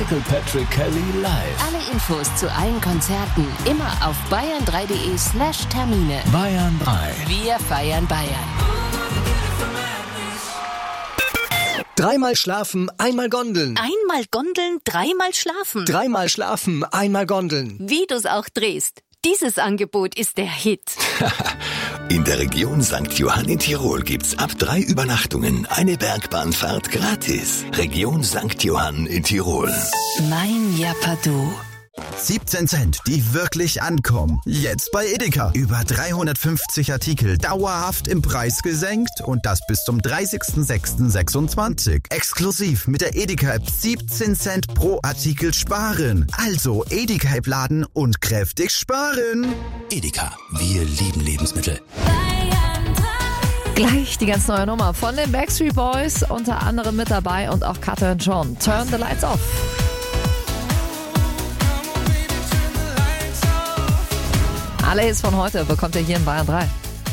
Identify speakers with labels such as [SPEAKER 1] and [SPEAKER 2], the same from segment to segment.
[SPEAKER 1] Michael Patrick Kelly live.
[SPEAKER 2] Alle Infos zu allen Konzerten immer auf bayern3.de/Termine.
[SPEAKER 1] Bayern 3.
[SPEAKER 2] Wir feiern Bayern.
[SPEAKER 3] Dreimal schlafen, einmal Gondeln.
[SPEAKER 2] Einmal Gondeln, dreimal schlafen.
[SPEAKER 3] Dreimal schlafen, einmal Gondeln.
[SPEAKER 2] Wie du's auch drehst. Dieses Angebot ist der Hit.
[SPEAKER 4] In der Region St. Johann in Tirol gibt's ab 3 Übernachtungen eine Bergbahnfahrt gratis. Region St. Johann in Tirol.
[SPEAKER 2] Mein Japadu.
[SPEAKER 5] 17 Cent, die wirklich ankommen. Jetzt bei Edeka. Über 350 Artikel dauerhaft im Preis gesenkt und das bis zum 30.06.26. Exklusiv mit der Edeka-App 17 Cent pro Artikel sparen. Also Edeka-App laden und kräftig sparen.
[SPEAKER 4] Edeka, wir lieben Lebensmittel.
[SPEAKER 6] Gleich die ganz neue Nummer von den Backstreet Boys, unter anderem mit dabei und auch Carter und John. Turn the Lights Off. Alle Hits von heute bekommt ihr hier in Bayern 3.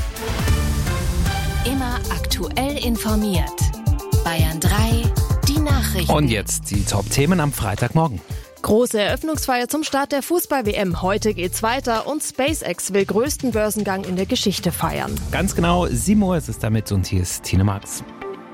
[SPEAKER 2] Immer aktuell informiert. Bayern 3, die Nachrichten.
[SPEAKER 7] Und jetzt die Top-Themen am Freitagmorgen.
[SPEAKER 8] Große Eröffnungsfeier zum Start der Fußball-WM. Heute geht's weiter und SpaceX will größten Börsengang in der Geschichte feiern.
[SPEAKER 7] Ganz genau 7 Uhr ist es damit und hier ist Tine Marx.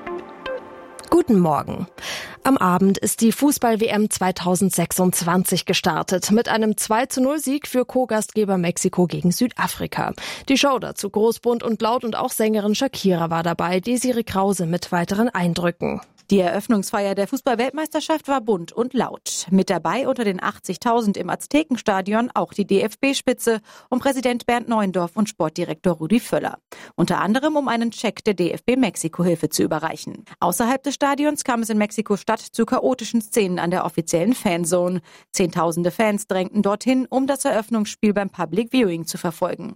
[SPEAKER 8] Guten Morgen. Am Abend ist die Fußball-WM 2026 gestartet mit einem 2:0-Sieg für Co-Gastgeber Mexiko gegen Südafrika. Die Show dazu groß, bunt und laut und auch Sängerin Shakira war dabei, Desiree Krause mit weiteren Eindrücken.
[SPEAKER 9] Die Eröffnungsfeier der Fußball-Weltmeisterschaft war bunt und laut. Mit dabei unter den 80.000 im Aztekenstadion auch die DFB-Spitze um Präsident Bernd Neuendorf und Sportdirektor Rudi Völler. Unter anderem um einen Scheck der DFB-Mexiko-Hilfe zu überreichen. Außerhalb des Stadions kam es in Mexiko-Stadt zu chaotischen Szenen an der offiziellen Fanzone. Zehntausende Fans drängten dorthin, um das Eröffnungsspiel beim Public Viewing zu verfolgen.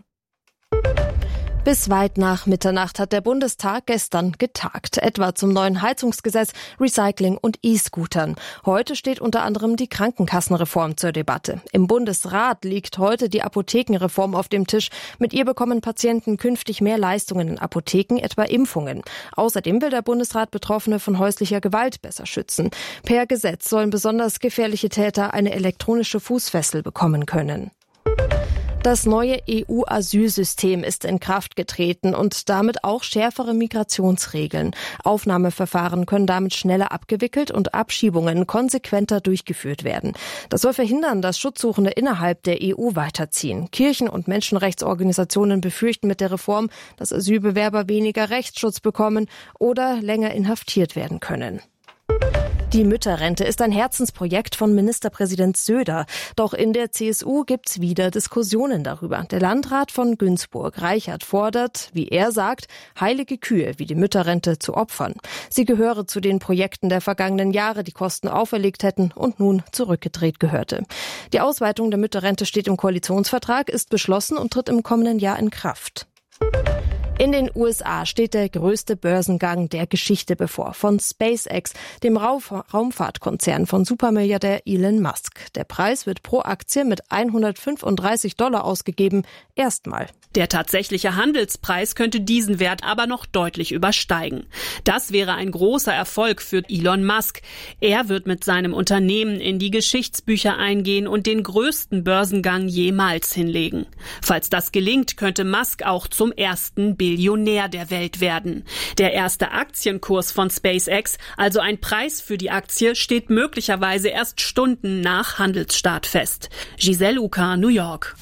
[SPEAKER 8] Bis weit nach Mitternacht hat der Bundestag gestern getagt, etwa zum neuen Heizungsgesetz, Recycling und E-Scootern. Heute steht unter anderem die Krankenkassenreform zur Debatte. Im Bundesrat liegt heute die Apothekenreform auf dem Tisch. Mit ihr bekommen Patienten künftig mehr Leistungen in Apotheken, etwa Impfungen. Außerdem will der Bundesrat Betroffene von häuslicher Gewalt besser schützen. Per Gesetz sollen besonders gefährliche Täter eine elektronische Fußfessel bekommen können. Das neue EU-Asylsystem ist in Kraft getreten und damit auch schärfere Migrationsregeln. Aufnahmeverfahren können damit schneller abgewickelt und Abschiebungen konsequenter durchgeführt werden. Das soll verhindern, dass Schutzsuchende innerhalb der EU weiterziehen. Kirchen- und Menschenrechtsorganisationen befürchten mit der Reform, dass Asylbewerber weniger Rechtsschutz bekommen oder länger inhaftiert werden können. Die Mütterrente ist ein Herzensprojekt von Ministerpräsident Söder. Doch in der CSU gibt's wieder Diskussionen darüber. Der Landrat von Günzburg, Reichert, fordert, wie er sagt, heilige Kühe wie die Mütterrente zu opfern. Sie gehöre zu den Projekten der vergangenen Jahre, die Kosten auferlegt hätten und nun zurückgedreht gehörte. Die Ausweitung der Mütterrente steht im Koalitionsvertrag, ist beschlossen und tritt im kommenden Jahr in Kraft. In den USA steht der größte Börsengang der Geschichte bevor, von SpaceX, dem Raumfahrtkonzern von Supermilliardär Elon Musk. Der Preis wird pro Aktie mit $135 ausgegeben, erstmal.
[SPEAKER 10] Der tatsächliche Handelspreis könnte diesen Wert aber noch deutlich übersteigen. Das wäre ein großer Erfolg für Elon Musk. Er wird mit seinem Unternehmen in die Geschichtsbücher eingehen und den größten Börsengang jemals hinlegen. Falls das gelingt, könnte Musk auch zum ersten Billionär der Welt werden. Der erste Aktienkurs von SpaceX, also ein Preis für die Aktie, steht möglicherweise erst Stunden nach Handelsstart fest. Giselle Uka, New York.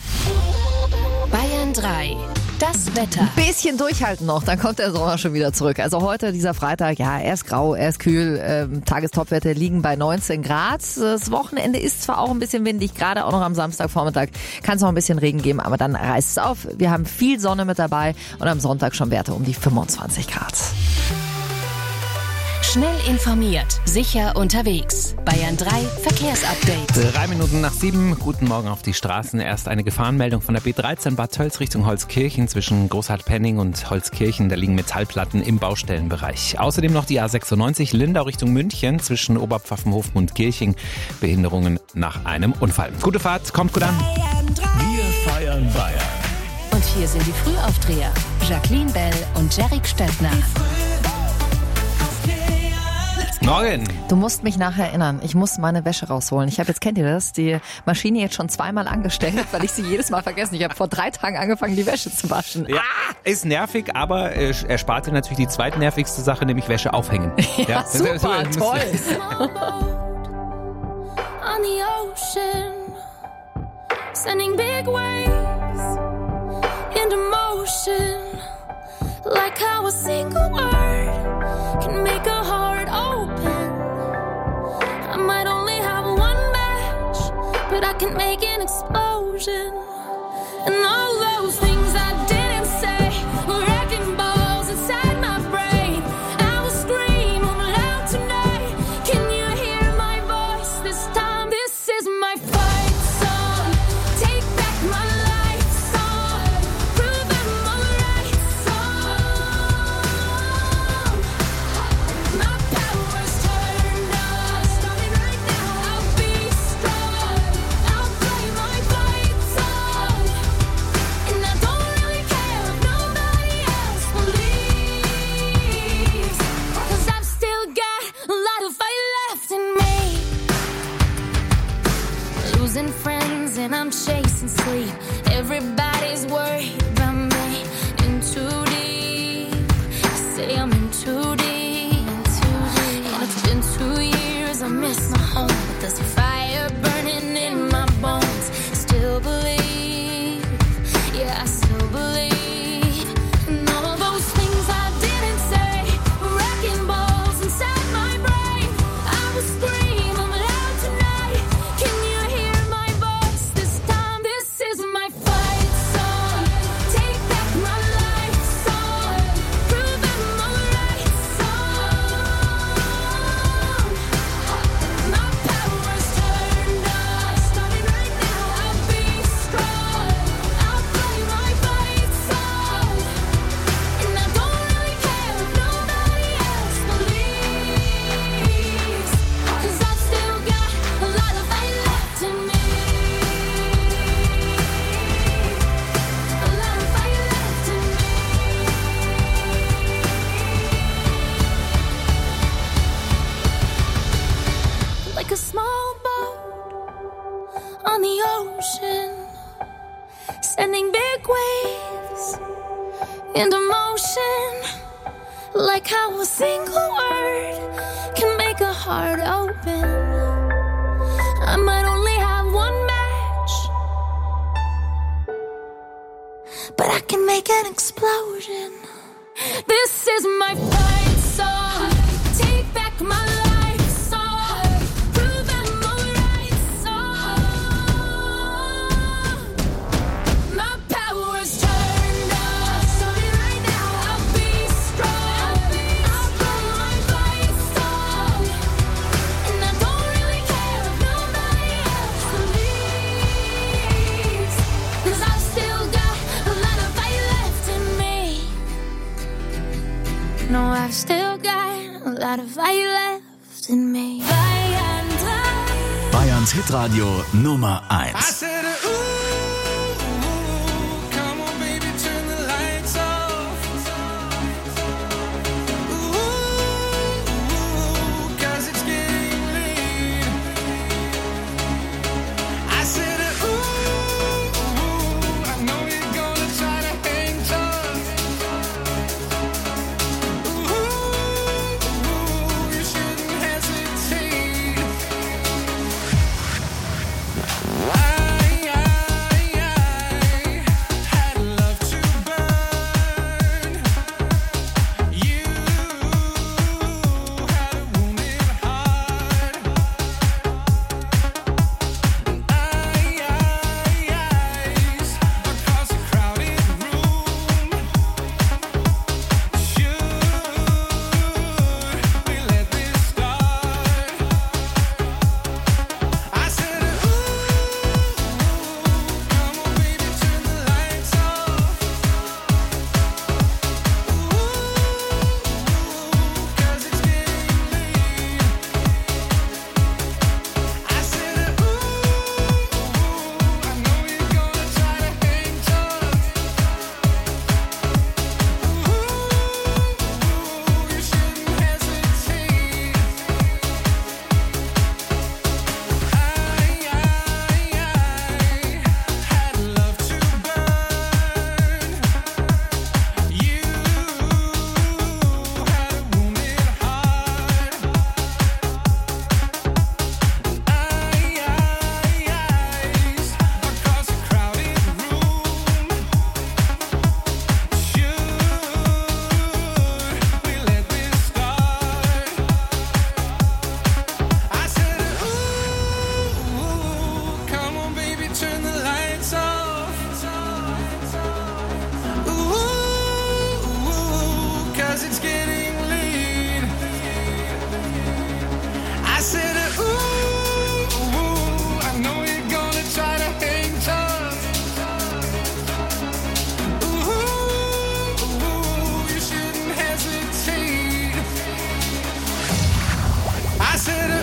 [SPEAKER 2] Bayern 3. Das Wetter.
[SPEAKER 6] Bisschen durchhalten noch, dann kommt der Sommer schon wieder zurück. Also heute, dieser Freitag, ja, er ist grau, er ist kühl. Tagestopwerte liegen bei 19 Grad. Das Wochenende ist zwar auch ein bisschen windig, gerade auch noch am Samstagvormittag kann es noch ein bisschen Regen geben, aber dann reißt es auf. Wir haben viel Sonne mit dabei und am Sonntag schon Werte um die 25 Grad.
[SPEAKER 2] Schnell informiert, sicher unterwegs. Bayern 3 Verkehrsupdate.
[SPEAKER 7] 3 Minuten nach 7. Guten Morgen auf die Straßen. Erst eine Gefahrenmeldung von der B13 Bad Tölz Richtung Holzkirchen zwischen Großhartpenning und Holzkirchen. Da liegen Metallplatten im Baustellenbereich. Außerdem noch die A96 Lindau Richtung München zwischen Oberpfaffenhofen und Kirching. Behinderungen nach einem Unfall. Gute Fahrt, kommt gut an.
[SPEAKER 1] Wir feiern Bayern.
[SPEAKER 2] Und hier sind die Frühaufdreher. Jacqueline Bell und Jerrik Steltner.
[SPEAKER 7] Morgen.
[SPEAKER 6] Du musst mich nachher erinnern. Ich muss meine Wäsche rausholen. kennt ihr das? Die Maschine jetzt schon 2-mal angestellt, weil ich sie jedes Mal vergessen. Ich habe vor 3 Tagen angefangen, die Wäsche zu waschen.
[SPEAKER 7] Ja, ist nervig, aber er spart dir natürlich die zweitnervigste Sache, nämlich Wäsche aufhängen.
[SPEAKER 6] Ja, super, toll.
[SPEAKER 11] On the ocean, sending big waves into motion, like how a single word can make a heart open. I might only have one match, but I can make an explosion. And all those things I didn't say were wrecking balls inside my brain. I will scream loud tonight. Can you hear my voice this time? This is my fight song. Take back my life song. Prove I'm alright song. My power's turned on. Starting right now. I'll be strong. I'll play my fight song. And I don't really care if nobody else believes. 'Cause I've still got a lot of fight left in me. Losing friends and I'm chasing sleep. Everybody's worried about me. In too deep. I say I'm in too deep. And it's been 2 years, I miss my home. But there's a fire burning in my bones. Still believe. Yeah, I still believe. And all those things I didn't say were wrecking balls inside my brain. I will scream loud tonight. Can you hear my voice this time? This is my fight song. Take back my life song. Prove I'm alright song. My power's turned on. Starting right now. I'll be strong. I'll play my fight song. And I don't really care if nobody else believes. 'Cause I've still got a lot of fight left in me. A lot of fight left in me. Like a small boat on the ocean, sending big waves into motion, like how a single word can make a heart open. I might only have one match, but I can make an explosion. This is my fight song. Take back my life song. Prove I'm alright song. My power's turned on. Starting right now. I'll be strong. I'll play my fight song. And I don't really care if nobody else believes. 'Cause I've still got a lot of fight left in me. No, I've still got a lot of fight left in me. Bayern 3.
[SPEAKER 1] Bayerns Hitradio Nummer 1.
[SPEAKER 12] I I said,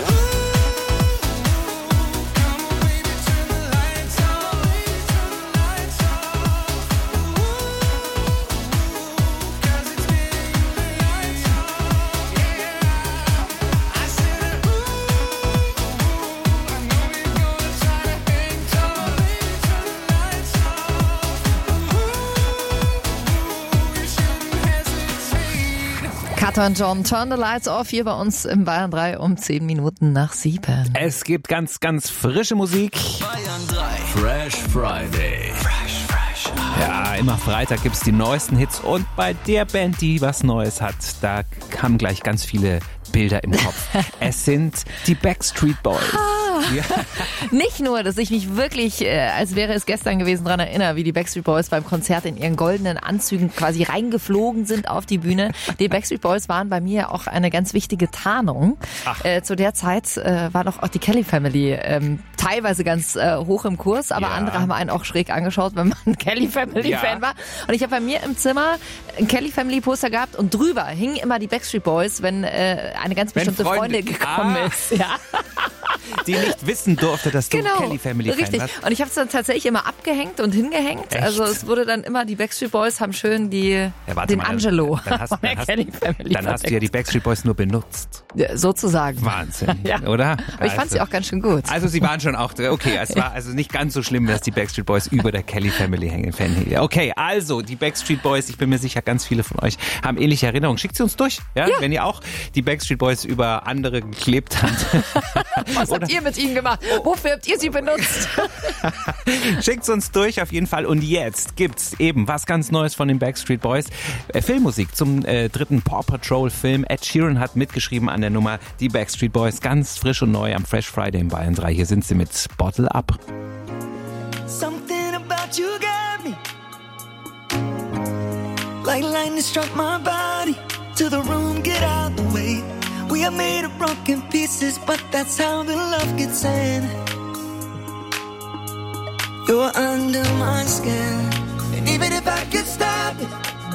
[SPEAKER 6] Carter und John, Turn the Lights Off, hier bei uns im Bayern 3 um 10 Minuten nach 7.
[SPEAKER 7] Es gibt ganz, ganz frische Musik.
[SPEAKER 1] Bayern 3 Fresh Friday.
[SPEAKER 7] Ja, immer Freitag gibt's die neuesten Hits und bei der Band, die was Neues hat, da kamen gleich ganz viele Bilder im Kopf. Es sind die Backstreet Boys.
[SPEAKER 6] Ja. Nicht nur, dass ich mich wirklich, als wäre es gestern gewesen, daran erinnere, wie die Backstreet Boys beim Konzert in ihren goldenen Anzügen quasi reingeflogen sind auf die Bühne. Die Backstreet Boys waren bei mir auch eine ganz wichtige Tarnung. Zu der Zeit war doch auch die Kelly Family teilweise ganz hoch im Kurs, aber andere haben einen auch schräg angeschaut, wenn man ein Kelly Family Fan war. Und ich habe bei mir im Zimmer ein Kelly Family Poster gehabt und drüber hingen immer die Backstreet Boys, wenn eine ganz bestimmte Freundin gekommen ist. Ja.
[SPEAKER 7] Die nicht wissen durfte, dass du Kelly Family Fan
[SPEAKER 6] richtig.
[SPEAKER 7] warst.
[SPEAKER 6] Und ich habe es dann tatsächlich immer abgehängt und hingehängt.
[SPEAKER 7] Echt?
[SPEAKER 6] Also es wurde dann immer, die Backstreet Boys haben schön den Angelo
[SPEAKER 7] Dann hast du ja die Backstreet Boys nur benutzt.
[SPEAKER 6] Ja, sozusagen.
[SPEAKER 7] Wahnsinn,
[SPEAKER 6] ja.
[SPEAKER 7] Oder?
[SPEAKER 6] Aber ich fand sie auch ganz schön gut.
[SPEAKER 7] Also sie waren schon auch, okay, es war also nicht ganz so schlimm, dass die Backstreet Boys über der Kelly Family hängen. Okay, also die Backstreet Boys, ich bin mir sicher, ganz viele von euch haben ähnliche Erinnerungen. Schickt sie uns durch, ja? Wenn ihr auch die Backstreet Boys über andere geklebt habt.
[SPEAKER 6] Was habt ihr mit ihnen gemacht? Wofür habt ihr sie benutzt?
[SPEAKER 7] Schickt's uns durch auf jeden Fall. Und jetzt gibt's eben was ganz Neues von den Backstreet Boys. Filmmusik zum dritten Paw Patrol Film. Ed Sheeran hat mitgeschrieben an der Nummer. Die Backstreet Boys ganz frisch und neu am Fresh Friday in Bayern 3. Hier sind sie mit Bottle Up.
[SPEAKER 12] Something about you got me like lightning struck my body. To the room, get out the way. We are made of broken pieces, but that's how the love gets in. You're under my skin, and even if I could stop it,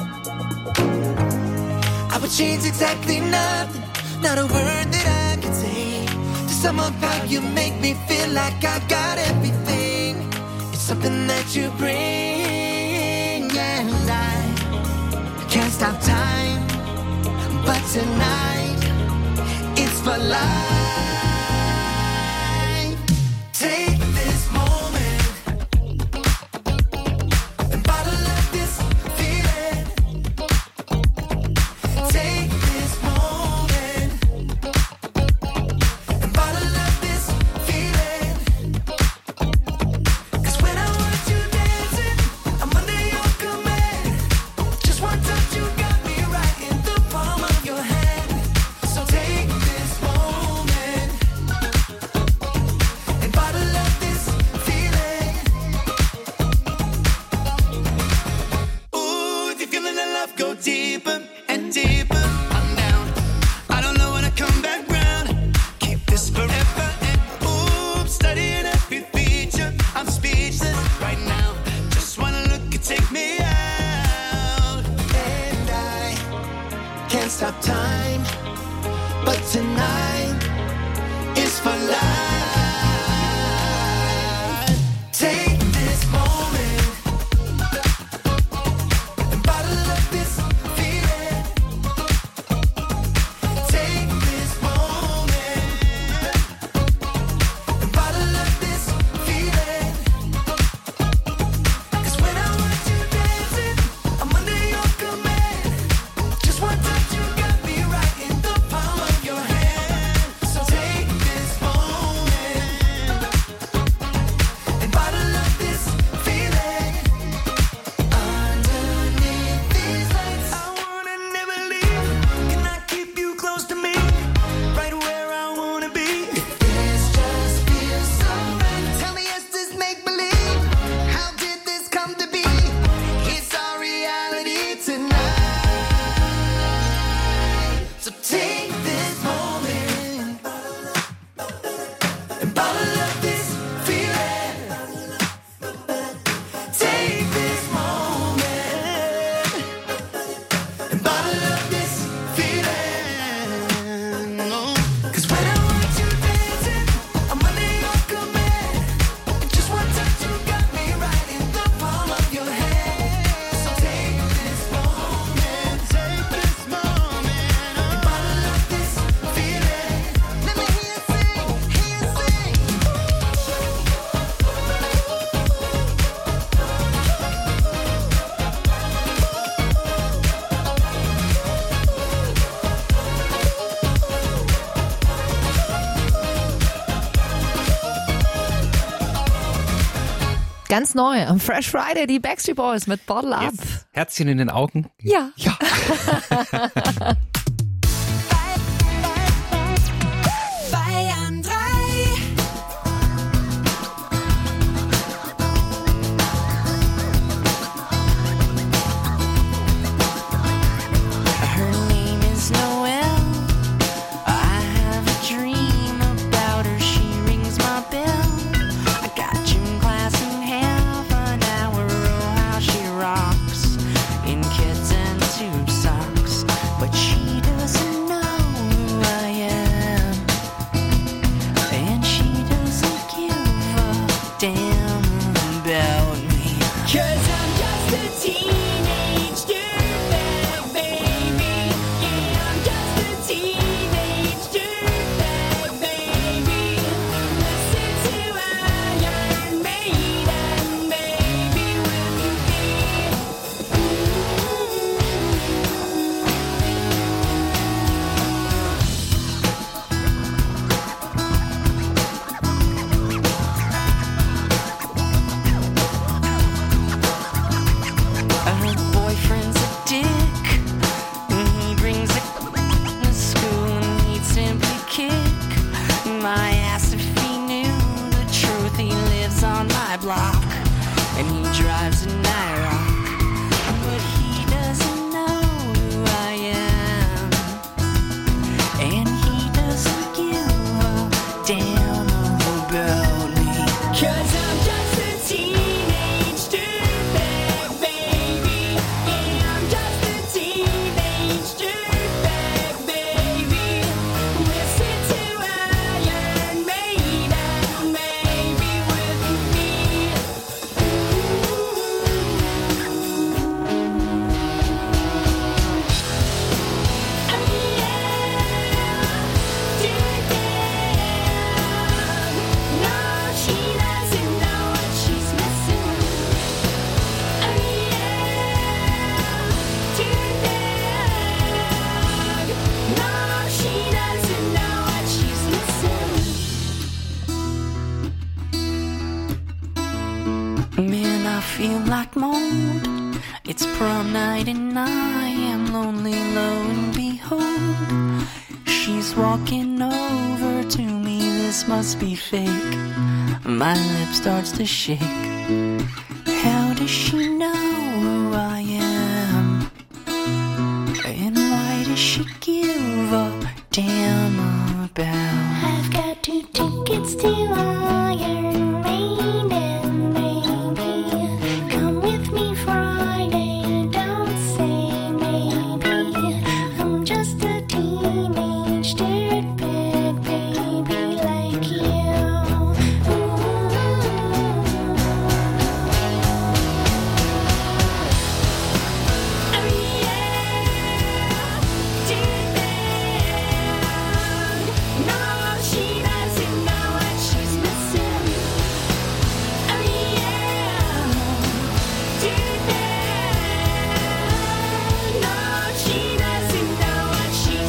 [SPEAKER 12] I would change exactly nothing. Not a word that I could say to sum up how you make me feel like I got everything. It's something that you bring, and I can't stop time, but tonight it's for life. Take this moment and bottle up this feeling. Take this moment and bottle up this feeling. 'Cause when I watch you dancing, I'm under your command. Just one touch, you got me right in the palm of your hand. So take this moment.
[SPEAKER 6] Ganz neu am Fresh Friday, die Backstreet Boys mit Bottle Up.
[SPEAKER 7] Yes. Herzchen in den Augen.
[SPEAKER 6] Ja.
[SPEAKER 12] Bayern 3.
[SPEAKER 11] Her name is Noelle. I have a dream about her. She rings my bell. I got gym class in half an hour. Oh, how she rocks in kids and tube socks. But she doesn't know who I am, and she doesn't give a damn about me. 'Cause I'm just a teenage dirtbag, baby. Yeah, I'm just a teenage dirtbag, baby. Listen to Iron Maiden, baby, her boyfriend's a dick. He brings a to school and he'd simply kick my ass if he knew the truth. He lives on my block and he drives an IROC, but he doesn't know who I am, and he doesn't give a damn about me. 'Cause I'm just a teenage dirtbag, baby. Yeah, I'm just a teenage dirtbag, baby. Listen to Iron Maiden, baby, with me. No, she doesn't know what she's missing. No, she doesn't know what she's missing. Man, I feel like mold. It's prom night and I am lonely, lo and behold. She's walking over to me, this must be fake. My lip starts to shake. How does she know who I am? And why does she give a damn about? I've got 2 tickets to Iron Maiden, baby. Come with me Friday, don't say maybe. I'm just a teenage dirtbag, baby, like you. No, she doesn't know what she's missing. No, she doesn't know what she's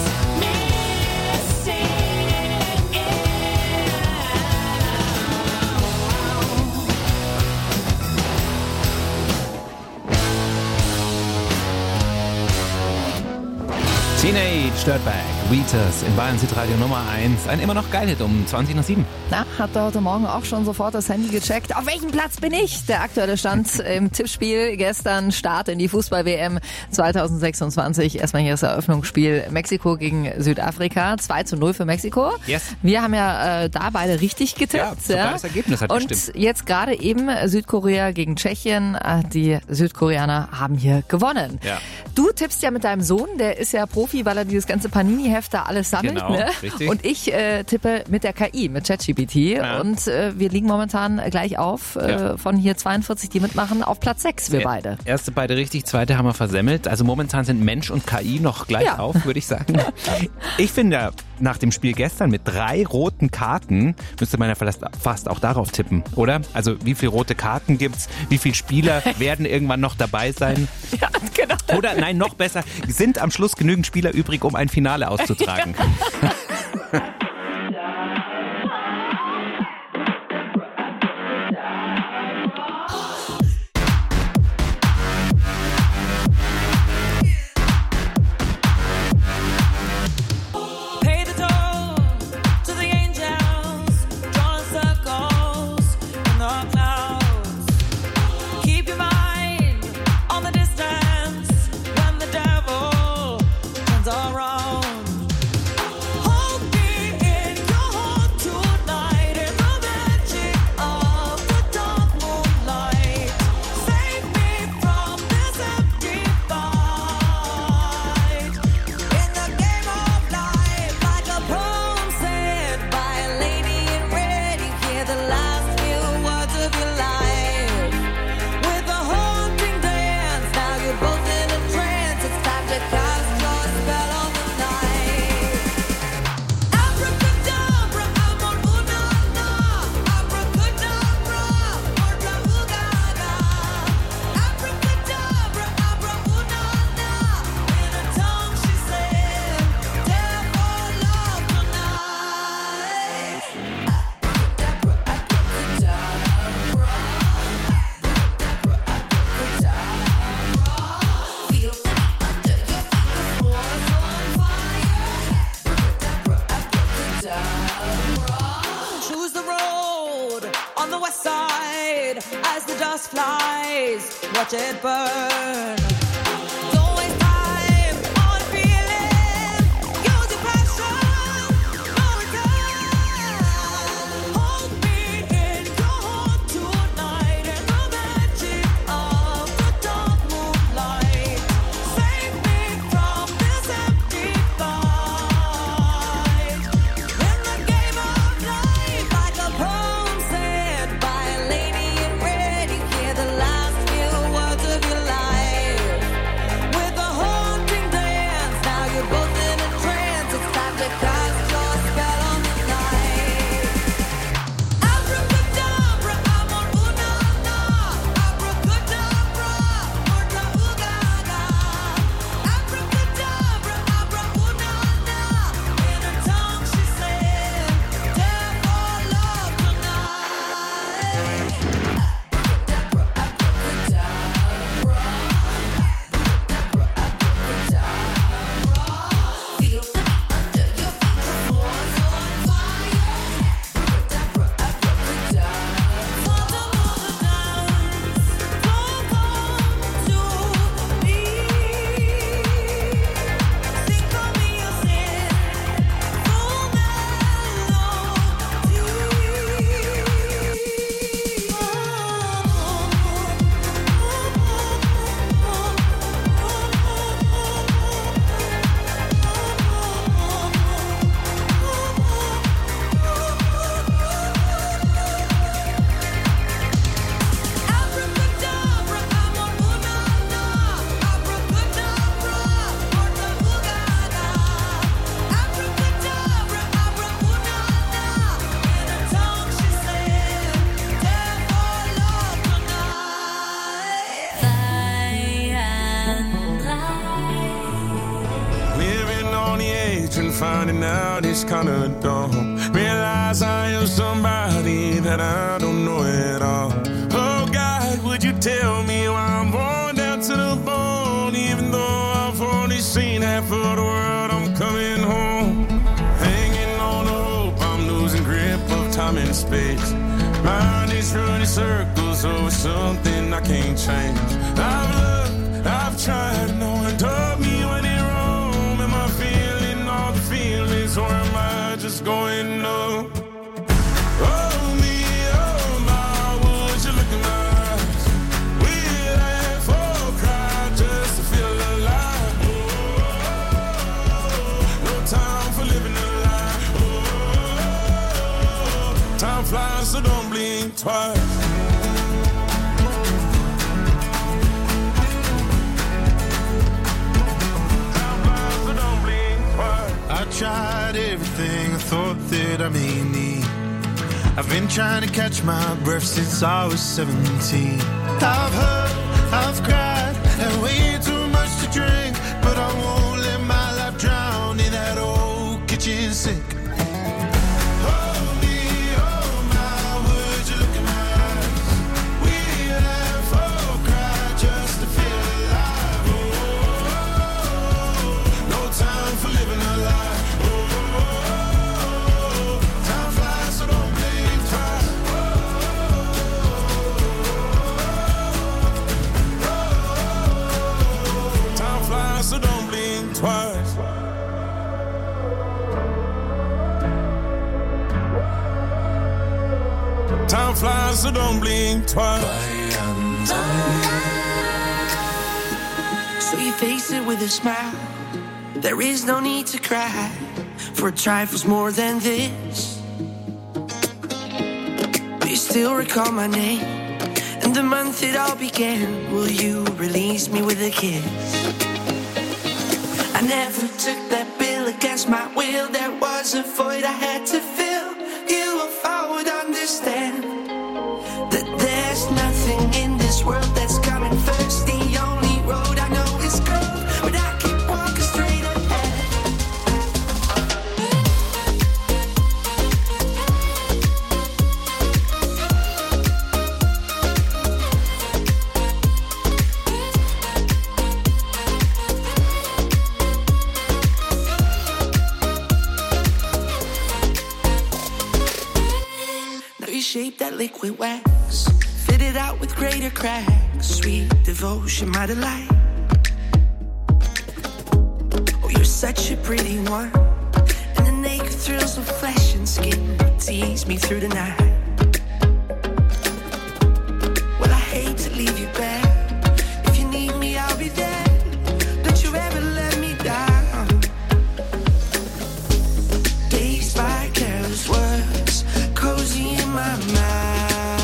[SPEAKER 7] Teenage Dirtbag, Wheatus in Bayern Radio Nummer 1. Ein immer noch Geilhit um 20:07.
[SPEAKER 6] Na, hat er heute Morgen auch schon sofort das Handy gecheckt. Auf welchem Platz bin ich? Der aktuelle Stand im Tippspiel. Gestern Start in die Fußball-WM 2026. Erstmal hier das Eröffnungsspiel Mexiko gegen Südafrika. 2:0 für Mexiko.
[SPEAKER 7] Yes.
[SPEAKER 6] Wir haben ja da beide richtig getippt.
[SPEAKER 7] Ja, sogar das Ergebnis hat
[SPEAKER 6] Und
[SPEAKER 7] gestimmt.
[SPEAKER 6] jetzt gerade eben Südkorea gegen Tschechien. Die Südkoreaner haben hier gewonnen.
[SPEAKER 7] Ja.
[SPEAKER 6] Du tippst ja mit deinem Sohn, der ist ja Profi, weil er dieses ganze Panini-Heft da alles sammelt.
[SPEAKER 7] Genau,
[SPEAKER 6] ne?
[SPEAKER 7] richtig.
[SPEAKER 6] Und ich tippe mit der KI, mit ChatGPT.
[SPEAKER 7] Ja.
[SPEAKER 6] Und wir liegen momentan gleich auf von hier 42, die mitmachen, auf Platz 6, wir beide.
[SPEAKER 7] Erste beide richtig, zweite haben wir versemmelt. Also momentan sind Mensch und KI noch gleich
[SPEAKER 6] Ja.
[SPEAKER 7] auf, würde ich sagen. Ich finde, nach dem Spiel gestern mit 3 roten Karten müsste man ja fast auch darauf tippen, oder? Also wie viele rote Karten gibt's? Wie viele Spieler werden irgendwann noch dabei sein?
[SPEAKER 6] Ja, genau.
[SPEAKER 7] Oder nein, noch besser, sind am Schluss genügend Spieler übrig, um ein Finale auszutragen?
[SPEAKER 13] the west side, as the dust flies, watch it burn. Don't waste time on feeling, use your passion, no return. Hold me in your heart tonight, in the magic of the dark moonlight. Save me from this empty fight. In the game of life, like a poem said by a lady in red, you hear the last few words of your life. With a haunting dance, now you're both in a trance. It's time to cast your spell on the night. Abracadabra, amor una na. Abracadabra, morta ugaga. Abracadabra, abra una na. In her tongue she said, "Dare for love tonight." Feel under your feet, the floor's on fire. Follow the dance, don't come to me. Sing for me your sin, full Abracadabra, amor una na. Abracadabra, morta ugaga. Abracadabra, abra una na. In her tongue she said, "Dare for love tonight."
[SPEAKER 14] Living on the edge and finding out it's kinda dumb. Realize I am somebody that I don't know at all. Oh God, would you tell me why I'm worn down to the bone? Even though I've only seen half of the world, I'm coming home. Hanging on to hope, I'm losing grip of time and space. Mind is running circles over something I can't change. I've looked, I've tried, no one told me when it wrong. Am I feeling all the feelings, or am I just going numb? Oh me, oh my, would you look in my eyes? We laugh or cry just to feel alive. Oh, no time for living a lie. Oh, time flies, so don't blink twice. Time flies, so don't blink twice.
[SPEAKER 15] I tried everything I thought that I may need. I've been trying to catch my breath since I was 17. I've hurt, I've cried, had way too much to drink, but I won't let my life drown in that old kitchen sink. Oh me, oh my, would you look in my eyes? We laugh or cry just to feel alive. Oh, no time for living a lie. Oh, time flies, so don't blink twice. Time flies, so don't blink twice. Time flies, so don't blink twice.
[SPEAKER 12] So you face it with a smile. There is no need to cry, for trifles more than this. Do you still recall my name and the month it all began? Will you release me with a kiss? I never took that bill against my will. There was a void I had to fill. You, if I would understand that there's nothing in this world that's coming first. The only road I know is curved, but I keep walking straight ahead. shape that liquid wax. Fitted out with greater cracks. Sweet devotion, my delight. Oh, you're such a pretty one. And the naked thrills of flesh and skin tease me through the night. Well, I hate to leave you back. If you need me, I'll be there. Don't you ever let me down. Days by careless words, cozy in my mind.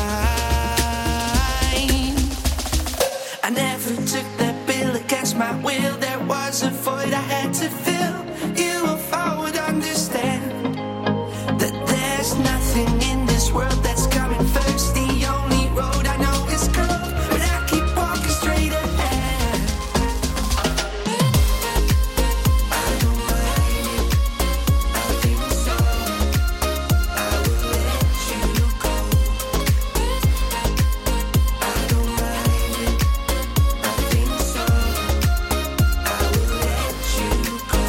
[SPEAKER 12] I never took that bill against my will. There was a void I had to fill. You or I would understand that there's nothing in this world that's coming first. The only road I know is curved, but I keep walking straight ahead. I don't mind it, I think so. I will let you go. I don't mind it, I think so. I will let you go.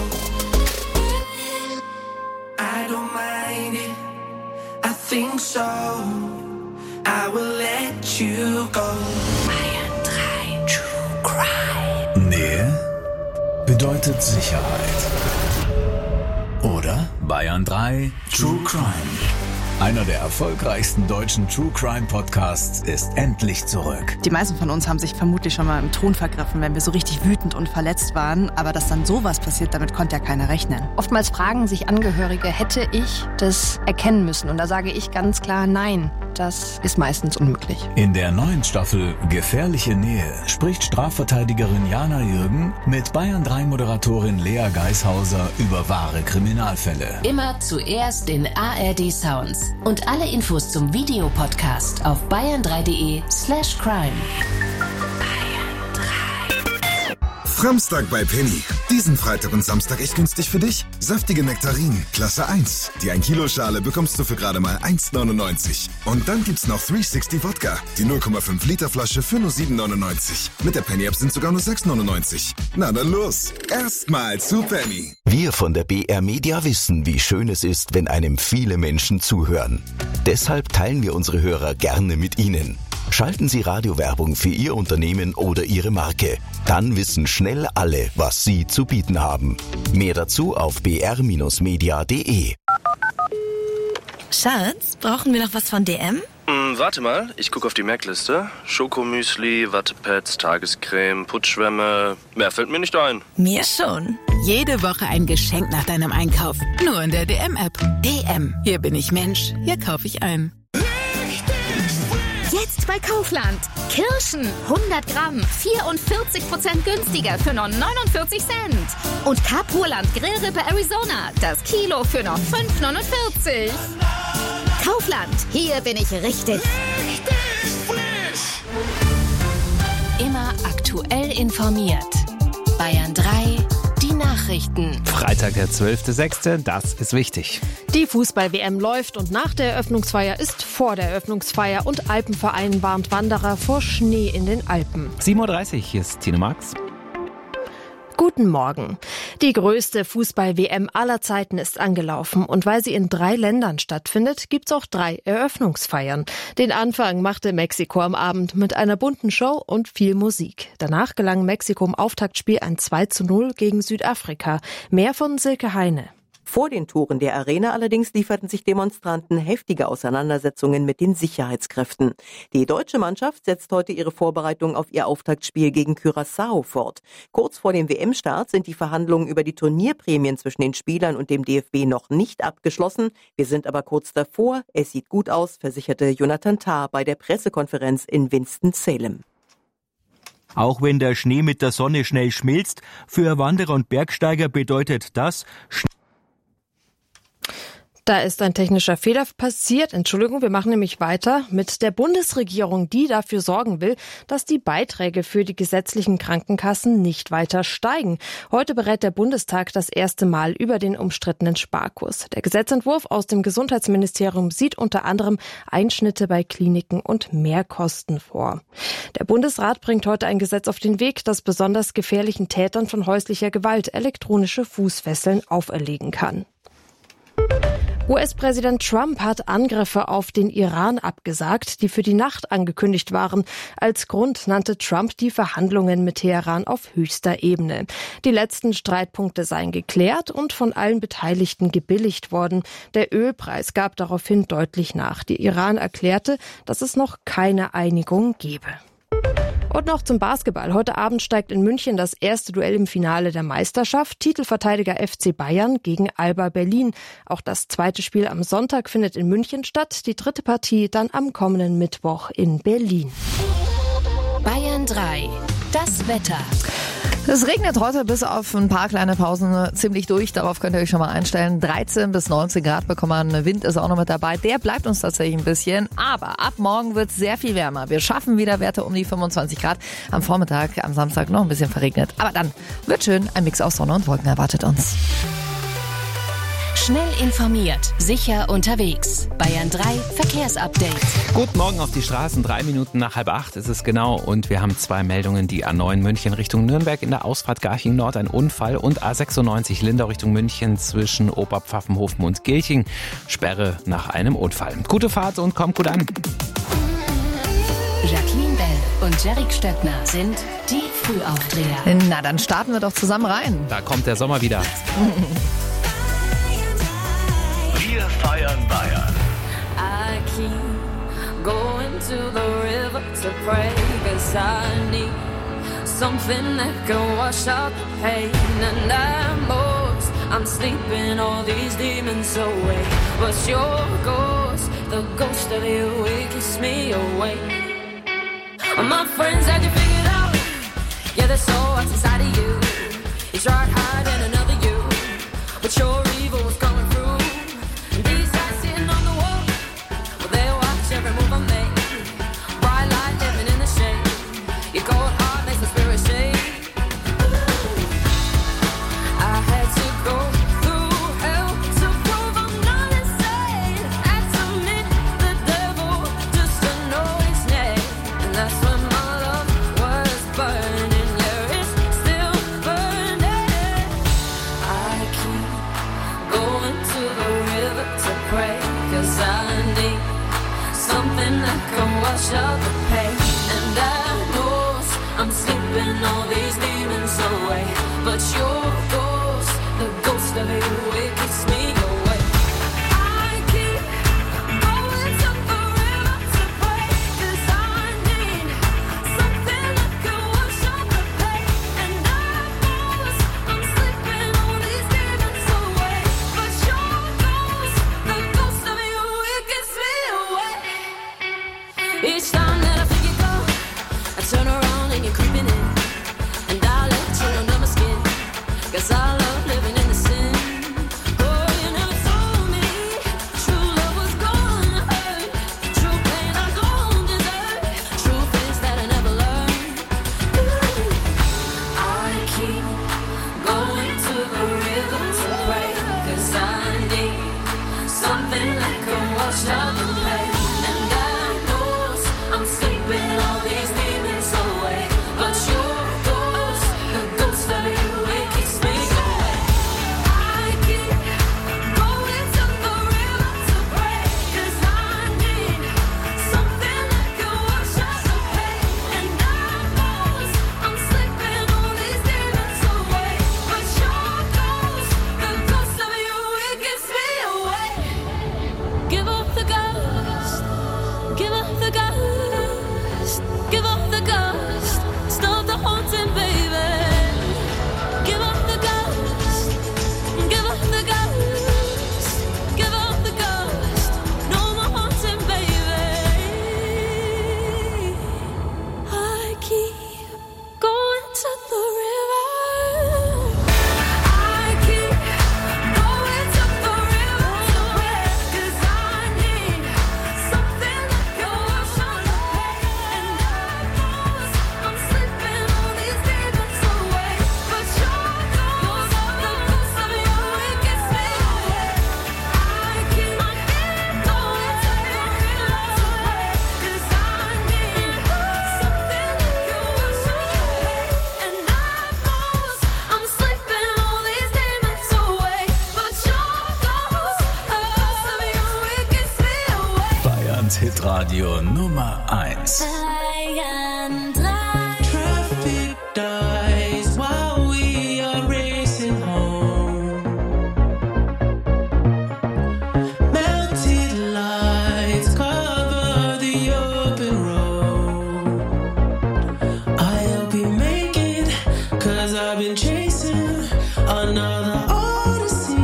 [SPEAKER 12] I don't mind it, I think so. I will let you go. Bayern 3 True Crime.
[SPEAKER 1] Nähe bedeutet Sicherheit. Oder? Bayern 3 True Crime. Einer der erfolgreichsten deutschen True Crime Podcasts ist endlich zurück.
[SPEAKER 16] Die meisten von uns haben sich vermutlich schon mal im Ton vergriffen, wenn wir so richtig wütend und verletzt waren. Aber dass dann sowas passiert, damit konnte ja keiner rechnen.
[SPEAKER 8] Oftmals fragen sich Angehörige, hätte ich das erkennen müssen? Und da sage ich ganz klar, nein, das ist meistens unmöglich.
[SPEAKER 1] In der neuen Staffel Gefährliche Nähe spricht Strafverteidigerin Jana Jürgen mit Bayern 3 Moderatorin Lea Geishauser über wahre Kriminalfälle.
[SPEAKER 2] Immer zuerst in ARD Sounds. Und alle Infos zum Videopodcast auf bayern3.de/crime.
[SPEAKER 17] Samstag bei Penny. Diesen Freitag und Samstag echt günstig für dich. Saftige Nektarinen, Klasse 1. Die 1 Kilo Schale bekommst du für gerade mal 1,99. Und dann gibt's noch 360 Wodka. Die 0,5 Liter Flasche für nur 7,99. Mit der Penny-App sind sogar nur 6,99. Na dann los. Erstmal zu Penny.
[SPEAKER 4] Wir von der BR Media wissen, wie schön es ist, wenn einem viele Menschen zuhören. Deshalb teilen wir unsere Hörer gerne mit Ihnen. Schalten Sie Radiowerbung für Ihr Unternehmen oder Ihre Marke. Dann wissen schnell alle, was Sie zu bieten haben. Mehr dazu auf br-media.de.
[SPEAKER 18] Schatz, brauchen wir noch was von DM?
[SPEAKER 19] Warte mal, ich gucke auf die Merkliste. Schokomüsli, Wattepads, Tagescreme, Putzschwämme. Mehr fällt mir nicht ein.
[SPEAKER 18] Mir schon.
[SPEAKER 20] Jede Woche ein Geschenk nach deinem Einkauf. Nur in der DM-App. DM. Hier bin ich Mensch. Hier kaufe ich ein.
[SPEAKER 21] Jetzt bei Kaufland. Kirschen 100 Gramm, 44% günstiger für nur 49 Cent. Und Capurland Grillrippe Arizona, das Kilo für nur 5,49. Kaufland, hier bin ich richtig.
[SPEAKER 2] Immer aktuell informiert. Bayern 3, die Nachrichten.
[SPEAKER 7] Freitag, der 12.06., das ist wichtig.
[SPEAKER 8] Die Fußball-WM läuft und nach der Eröffnungsfeier ist vor der Eröffnungsfeier und Alpenverein warnt Wanderer vor Schnee in den Alpen.
[SPEAKER 7] 7.30 Uhr, hier ist Tine Marx.
[SPEAKER 8] Guten Morgen. Die größte Fußball-WM aller Zeiten ist angelaufen und weil sie in 3 Ländern stattfindet, gibt's auch 3 Eröffnungsfeiern. Den Anfang machte Mexiko am Abend mit einer bunten Show und viel Musik. Danach gelang Mexiko im Auftaktspiel ein 2:0 gegen Südafrika. Mehr von Silke Heine.
[SPEAKER 22] Vor den Toren der Arena allerdings lieferten sich Demonstranten heftige Auseinandersetzungen mit den Sicherheitskräften. Die deutsche Mannschaft setzt heute ihre Vorbereitung auf ihr Auftaktspiel gegen Curaçao fort. Kurz vor dem WM-Start sind die Verhandlungen über die Turnierprämien zwischen den Spielern und dem DFB noch nicht abgeschlossen. Wir sind aber kurz davor. Es sieht gut aus, versicherte Jonathan Tah bei der Pressekonferenz in Winston-Salem.
[SPEAKER 23] Auch wenn der Schnee mit der Sonne schnell schmilzt, für Wanderer und Bergsteiger bedeutet das
[SPEAKER 8] Da ist ein technischer Fehler passiert. Entschuldigung, wir machen nämlich weiter mit der Bundesregierung, die dafür sorgen will, dass die Beiträge für die gesetzlichen Krankenkassen nicht weiter steigen. Heute berät der Bundestag das erste Mal über den umstrittenen Sparkurs. Der Gesetzentwurf aus dem Gesundheitsministerium sieht unter anderem Einschnitte bei Kliniken und Mehrkosten vor. Der Bundesrat bringt heute ein Gesetz auf den Weg, das besonders gefährlichen Tätern von häuslicher Gewalt elektronische Fußfesseln auferlegen kann. US-Präsident Trump hat Angriffe auf den Iran abgesagt, die für die Nacht angekündigt waren. Als Grund nannte Trump die Verhandlungen mit Teheran auf höchster Ebene. Die letzten Streitpunkte seien geklärt und von allen Beteiligten gebilligt worden. Der Ölpreis gab daraufhin deutlich nach. Die Iran erklärte, dass es noch keine Einigung gebe. Und noch zum Basketball. Heute Abend steigt in München das erste Duell im Finale der Meisterschaft. Titelverteidiger FC Bayern gegen Alba Berlin. Auch das zweite Spiel am Sonntag findet in München statt. Die dritte Partie dann am kommenden Mittwoch in Berlin.
[SPEAKER 2] Bayern 3. Das Wetter.
[SPEAKER 6] Es regnet heute bis auf ein paar kleine Pausen ziemlich durch. Darauf könnt ihr euch schon mal einstellen. 13 bis 19 Grad bekommen wir. Wind ist auch noch mit dabei. Der bleibt uns tatsächlich ein bisschen. Aber ab morgen wird es sehr viel wärmer. Wir schaffen wieder Werte um die 25 Grad. Am Vormittag, am Samstag noch ein bisschen verregnet. Aber dann wird schön. Ein Mix aus Sonne und Wolken erwartet uns.
[SPEAKER 2] Schnell informiert, sicher unterwegs. Bayern 3 Verkehrsupdate.
[SPEAKER 7] Guten Morgen auf die Straßen. 3 Minuten nach 7:30 ist es genau. Und wir haben 2 Meldungen. Die A9 München Richtung Nürnberg in der Ausfahrt Garching Nord ein Unfall. Und A96 Lindau Richtung München zwischen Oberpfaffenhofen und Gilching. Sperre nach einem Unfall. Gute Fahrt und kommt gut an.
[SPEAKER 2] Jacqueline Bell und Jerick Stöckner sind die Frühaufdreher.
[SPEAKER 6] Na, dann starten wir doch zusammen rein.
[SPEAKER 7] Da kommt der Sommer wieder.
[SPEAKER 1] Wir feiern Bayern.
[SPEAKER 13] I keep going to the river to pray, 'cause I need something that can wash out the pain. And I'm sleeping all these demons away. But your ghost, the ghost of you, it keeps me awake. My friends had you figured out. Yeah, there's so what's inside of you. You tried hiding another you, but your evil was coming through. These guys sitting on the wall, well, they watch every move I make. Bright light living in the shade. Your cold heart makes the spirit shake. I had to go through hell to prove I'm not insane. Had to meet the devil just to know his name. And that's when my love was burning. Yeah, it's still burning. I keep going to the river to pray, 'cause I need something that can wash out the pain. And I know I'm sleeping all these demons away, but your ghost, the ghost of you, it keeps me away. I keep going to the river to pray, 'cause I need something that can wash out the pain. And I know I'm sleeping all these demons away, but your ghost, the ghost of you, it keeps me away. Each time that I think you go, I turn around and you're creeping in, and I let you under my skin, 'cause I love living in the sin. Oh, you never told me true love was gonna hurt, true pain I don't deserve, truth is that I never learned. I keep going to the river to pray, 'cause I need something that can wash out the pain. And I know I'm sleeping all these demons away, but your ghost, the ghost of you, it keeps me away. I keep going to the river to pray, 'cause I need something that can wash out the pain. And I know I'm sleeping all these demons away, but your ghost, the ghost of you, it keeps me away. Give up the ghost.
[SPEAKER 1] Deutschlands Hitradio Nummer 1.
[SPEAKER 12] Bayern 3. Traffic dies while we are racing home. Melted lights cover the open road. I'll be making, 'cause I've been chasing another odyssey.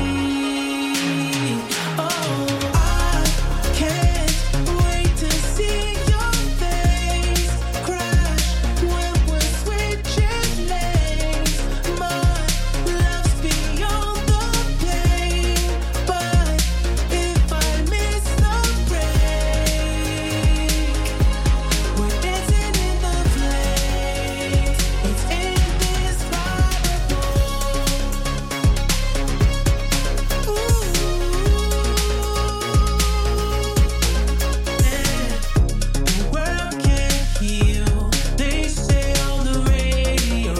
[SPEAKER 12] Oh, I can't wait to see your face crash when we're switching lanes. My love's beyond the pain, but if I miss the break, we're dancing in the flames. It's indescribable. The world can't heal, they say on the radio.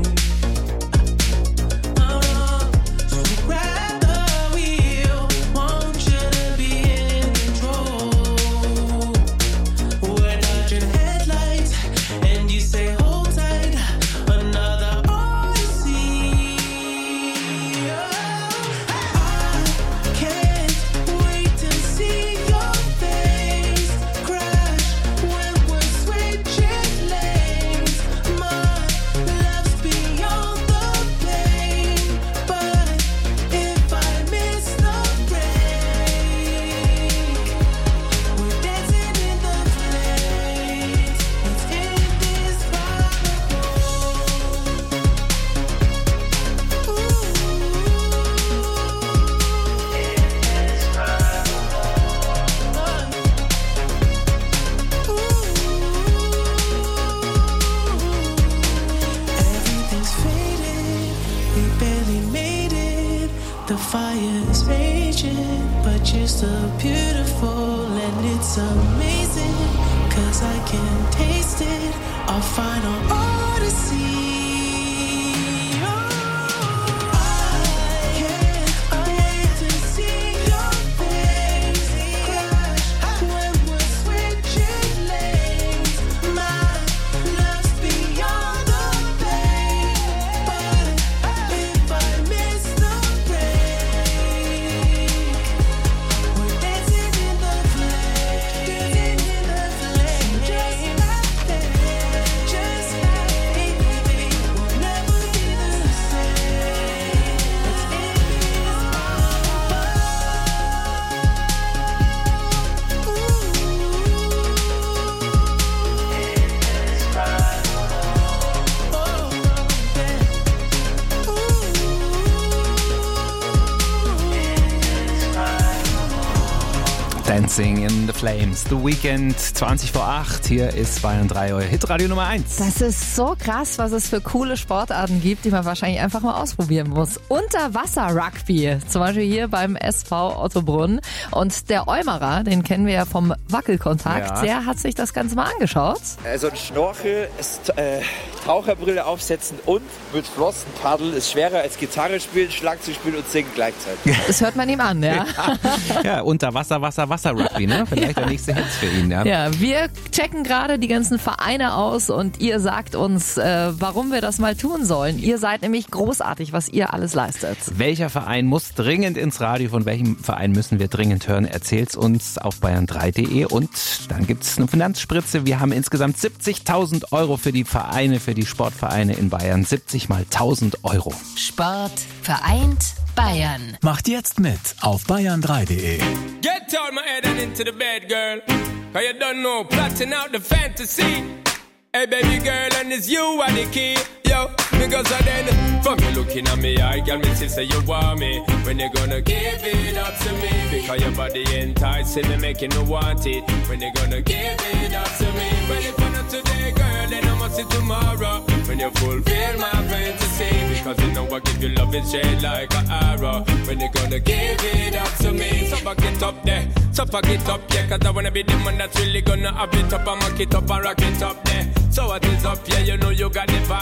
[SPEAKER 12] So grab the wheel, want you to be in control. We're dodging headlights, and you say hold tight, another odyssey. I can't wait to see your face crash when we're switching lanes. My love's beyond the pain, but if I miss the break, we're dancing in the flames. It's Everything's faded, we barely made it. The fire's raging, but you're still beautiful, and it's amazing, 'cause I can taste it, our final odyssey. I can't wait to see your face crash when we're switching lanes. My love's beyond the pain, but if I miss the break, we're dancing in the flames, just like that, just like baby, we'll never be the same. It's
[SPEAKER 7] Dancing in the Flames. The Weekend, 20 vor 8. Hier ist Bayern 3, euer Hitradio Nummer 1.
[SPEAKER 6] Das ist so krass, was es für coole Sportarten gibt, die man wahrscheinlich einfach mal ausprobieren muss. Unterwasser-Rugby, zum Beispiel hier beim SV Ottobrunn. Und der Eumerer, den kennen wir ja vom Wackelkontakt,
[SPEAKER 3] Ja.
[SPEAKER 6] der hat sich das Ganze mal angeschaut.
[SPEAKER 3] Also ein Schnorchel, Taucherbrille aufsetzen und mit Flossen paddeln ist schwerer als Gitarre spielen, Schlagzeug spielen und singen gleichzeitig.
[SPEAKER 6] Das hört man ihm an, ja.
[SPEAKER 7] Ja, Wasser-Rugby, ne? Vielleicht der nächste Hit für ihn, ja.
[SPEAKER 6] Ja, wir checken gerade die ganzen Vereine aus und ihr sagt uns, warum wir das mal tun sollen. Ihr seid nämlich großartig, was ihr alles leistet.
[SPEAKER 7] Welcher Verein muss dringend ins Radio? Von welchem Verein müssen wir dringend hören? Erzählt's uns auf bayern3.de. Und dann gibt's eine Finanzspritze. Wir haben insgesamt 70.000 Euro für die Vereine, für die Sportvereine in Bayern. 70 mal 1.000 Euro.
[SPEAKER 2] Sport vereint Bayern.
[SPEAKER 1] Macht jetzt mit auf bayern3.de.
[SPEAKER 5] Get out my head and into the bed, girl. 'Cause you don't know, plotting out the fantasy. Hey baby girl, and it's you are the key. Yo, because I then from you looking at me, I got me say you want me. When you gonna give it up to me? Because your body enticing me, making me want it. When you gonna give it up to me? When you put it today, girl, then I must see tomorrow. When you fulfill my fantasy, because you know I give you love and shade like an arrow. When you gonna give it up to me? So fuck it up there, so fuck it up, yeah. 'Cause I wanna be the one that's really gonna have it up and mock it up and rock it up there. So what is up, yeah, you know you got the vibe in me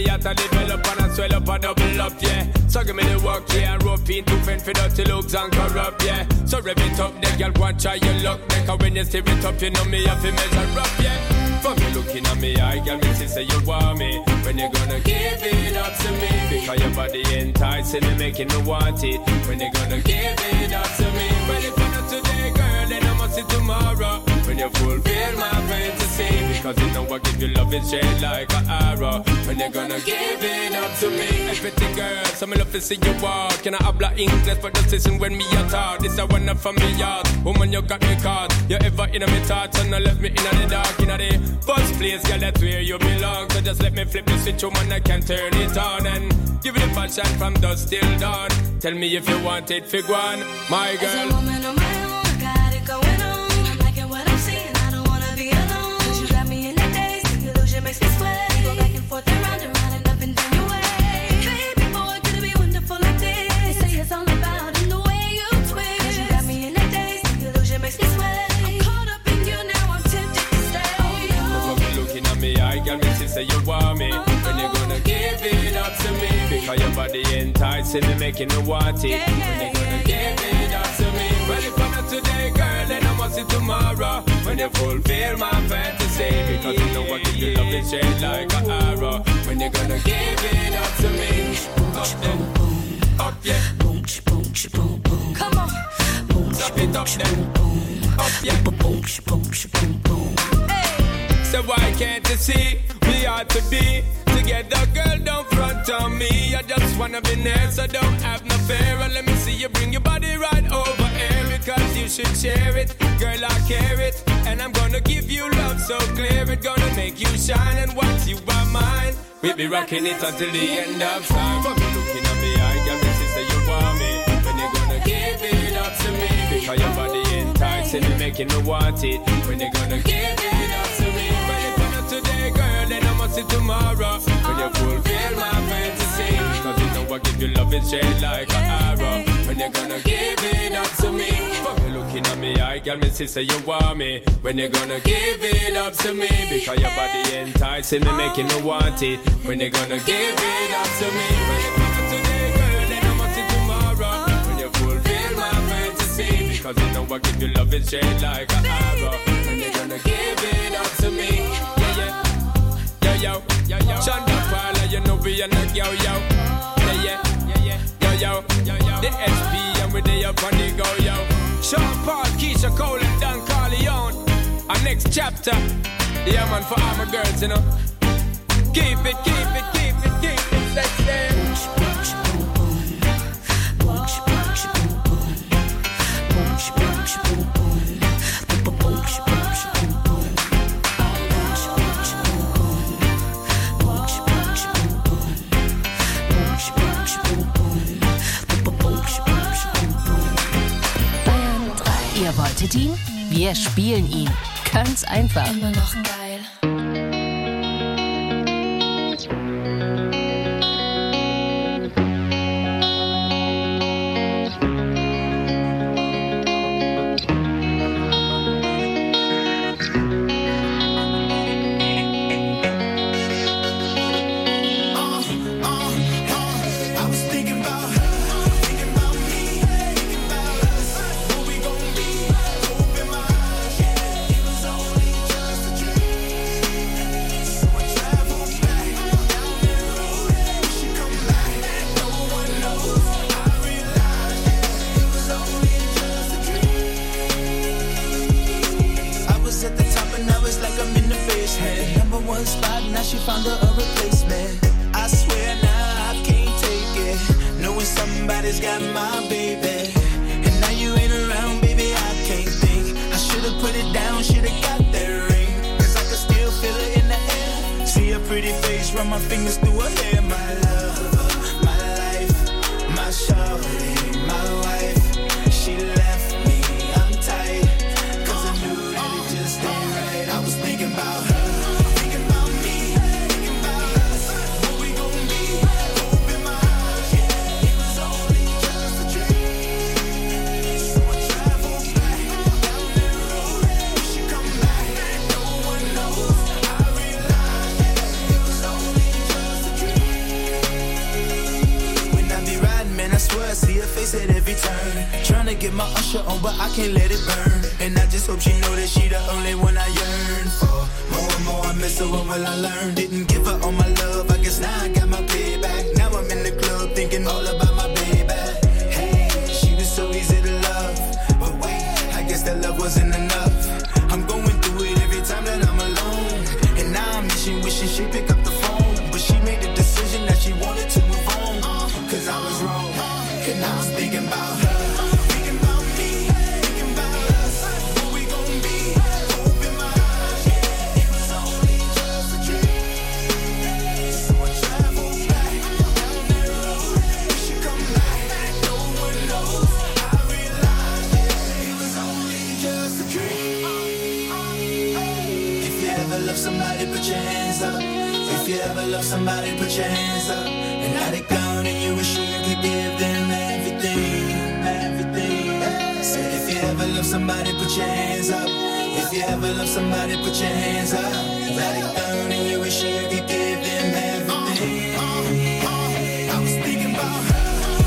[SPEAKER 5] out to develop and I swell up and double up, yeah. So give me the work, yeah, and rope in to fend for dirty looks and corrupt, yeah. So rev it up, then girl, go and try your luck, then cause when you steer it up, you know me have to measure up, yeah. For me looking at me eye, girl, me say you want me. When you gonna give it up to me? Because your body enticing me, making me want it. When you gonna give it up to me? Well, if you're not today, girl, then I must see tomorrow. When you fulfill my fantasy, because you know I give you love, it's straight like an arrow. When you gonna give it up to me? Everything, girl, so me love to see you walk. Can I habla English for the season when me a talk? This a one up from me yard. Woman, you got me caught. You ever in my thoughts and I left me in the dark, in the first place, girl, that's where you belong. So just let me flip the switch, woman, I can turn it on and give it a passion from dusk till dawn. Tell me if you want it, fig one, my girl.
[SPEAKER 13] As a woman on my own, I got it going on. I'm liking what I'm seeing, I don't wanna be alone. 'Cause you got me in the daze, the illusion makes me sweat. Go back and forth and round and up and down your way. Baby boy, could it be wonderful like this? They say it's all about in the way you twist. 'Cause you got me in the daze, the illusion makes me sweat. I'm caught up in you now, I'm tempted to stay.
[SPEAKER 5] Looking at me, I got me, she say you want me. When you gonna give it up to me? Because your body enticing me, making me want it. When you gonna give it up to me? Well, if I'm not today, girl, then I must see tomorrow. When you fulfill my fantasy, because you know I give you love, it's straight like an arrow. When you gonna give it up to me? Up then, up yeah.
[SPEAKER 13] Boom, boom, boom, boom. Come on. Boom,
[SPEAKER 5] stop it up then. Up yeah.
[SPEAKER 13] Boom, boom, boom, boom.
[SPEAKER 5] So why can't you see we ought to be together, girl, don't front on me. I just wanna be near, so don't have no fear. And let me see you bring your body right over here, because you should share it, girl, I care it. And I'm gonna give you love so clear, it gonna make you shine. And once you are mine, we'll be rocking it until the end of time. For me looking at me, I got me, sister, you want me. When you gonna give it up to me? Because your body enticing me, making me want it. When you gonna give it up to me? Today, girl, then I must see tomorrow. When you fulfill my fantasy, because you know I give you love, it's straight like an arrow. When you gonna give it up to me? For me looking at me, I got me, sister, you want me. When you gonna give it up to me? Because your body enticing me, making me want it. When you gonna give it up to me? When you come today, girl, then I must see tomorrow. When you fulfill my fantasy, because you know I give you love, it's straight like an arrow. When you gonna give it up to me? Yo, Shonda Paula, you know we are not yo. Yo, the SP and we dey up on the go, yo. Sean Paul, Keisha Cole and Don Corleone. Our next chapter, yeah man, for all my girls, you know. Keep it sexy.
[SPEAKER 2] Ihr wolltet ihn? Wir spielen ihn. Ganz einfach.
[SPEAKER 13] Immer noch geil.
[SPEAKER 12] push her on, but I can't let it burn. And I just hope she know that she the only one I yearn for. More and more I miss her, what will I learn? Didn't give her all my love, I guess now I got my payback. Now I'm in the club thinking all about my baby. Hey, she was so easy to love, but wait, I guess that love wasn't enough. I'm going through it every time that I'm alone, and now I'm wishing she pick up the phone, but she made the decision that she wanted to move on, cause I was wrong, and I was thinking about her. Somebody put your hands up. If you ever love somebody, put your hands up. And now they gone and you wish you could give them everything, everything. Said if you ever love somebody, put your hands up. If you ever love somebody, put your hands up. Now they gone and you wish you could give them everything. I was thinking about her.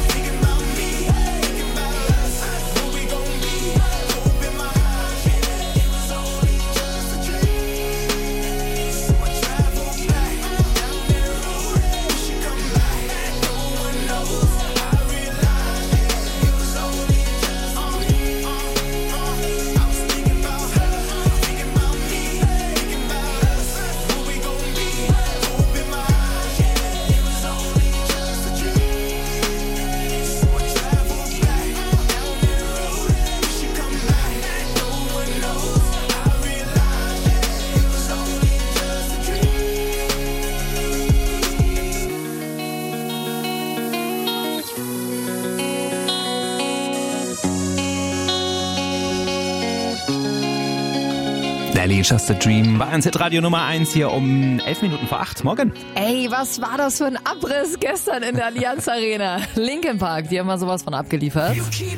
[SPEAKER 7] Dali, Just a Dream, war ein Radio Nummer 1 hier um 11 Minuten vor 8. Morgen.
[SPEAKER 6] Ey, was war das für ein Abriss gestern in der Allianz Arena? Linkin Park, die haben mal sowas von abgeliefert.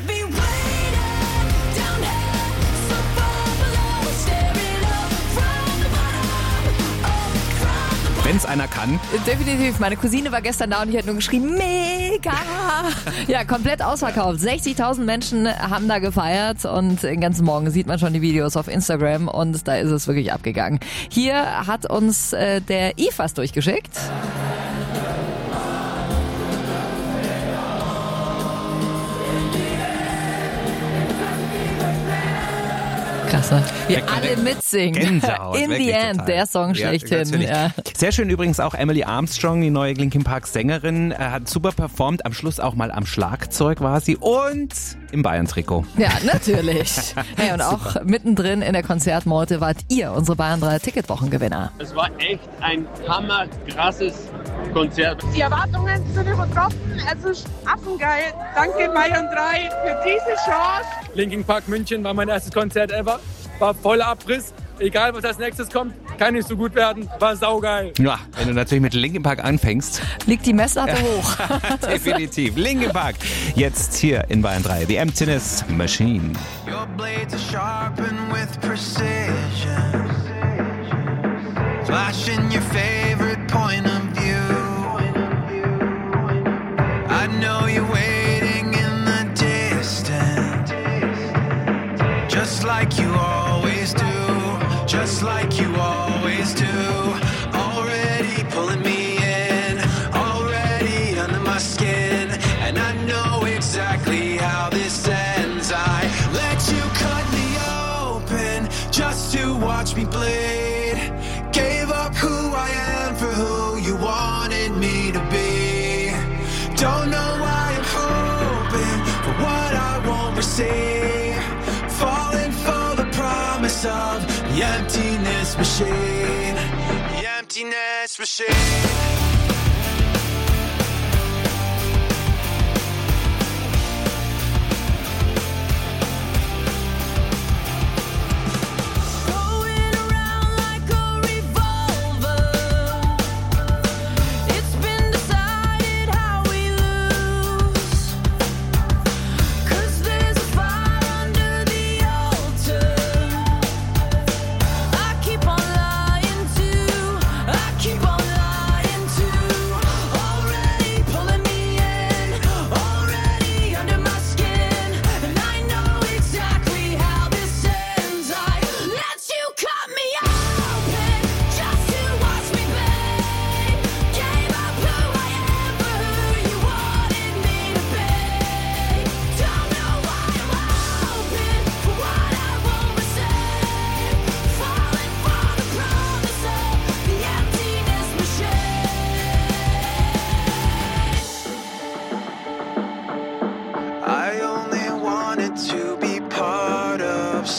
[SPEAKER 7] Wenn's einer kann.
[SPEAKER 6] Definitiv. Meine Cousine war gestern da und die hat nur geschrien, mega! Ja, komplett ausverkauft. 60.000 Menschen haben da gefeiert und den ganzen Morgen sieht man schon die Videos auf Instagram und da ist es wirklich abgegangen. Hier hat uns der IFAS durchgeschickt. Klasse. Wir alle mitsingen.
[SPEAKER 7] Gänsehaut,
[SPEAKER 6] In the End,
[SPEAKER 7] total.
[SPEAKER 6] der Song schlechthin.
[SPEAKER 7] Ja. Sehr schön übrigens auch Emily Armstrong, die neue Linkin Park Sängerin, hat super performt. Am Schluss auch mal am Schlagzeug war sie und im Bayern-Trikot.
[SPEAKER 6] Ja, natürlich. Hey, und auch mittendrin in der Konzertmeute wart ihr, unsere Bayern 3 Ticketwochengewinner.
[SPEAKER 9] Es war echt ein hammerkrasses Konzert.
[SPEAKER 10] Die Erwartungen sind übertroffen. Es ist affengeil. Danke Bayern 3 für diese Chance.
[SPEAKER 9] Linkin Park München war mein erstes Konzert ever. War voller Abriss. Egal, was als nächstes kommt, kann nicht so gut werden. War saugeil.
[SPEAKER 7] Ja, wenn du natürlich mit Linkin Park anfängst.
[SPEAKER 6] Liegt die Messlatte hoch.
[SPEAKER 7] Definitiv. Linkin Park. Jetzt hier in Bayern 3. The Emptiness Machine.
[SPEAKER 12] Your blades are sharpened with precision. Flashing your favorite point of view. I know you're waiting in the distance. Just like you always do. Just like you always do. Already pulling me in. Already under my skin. And I know exactly how this ends. I let you cut me open just to watch me bleed. Gave up who I am for who you wanted me to be. Don't know why I'm hoping for what I won't receive. Falling for the promise of the emptiness machine. The emptiness machine.
[SPEAKER 13] Keep on lying to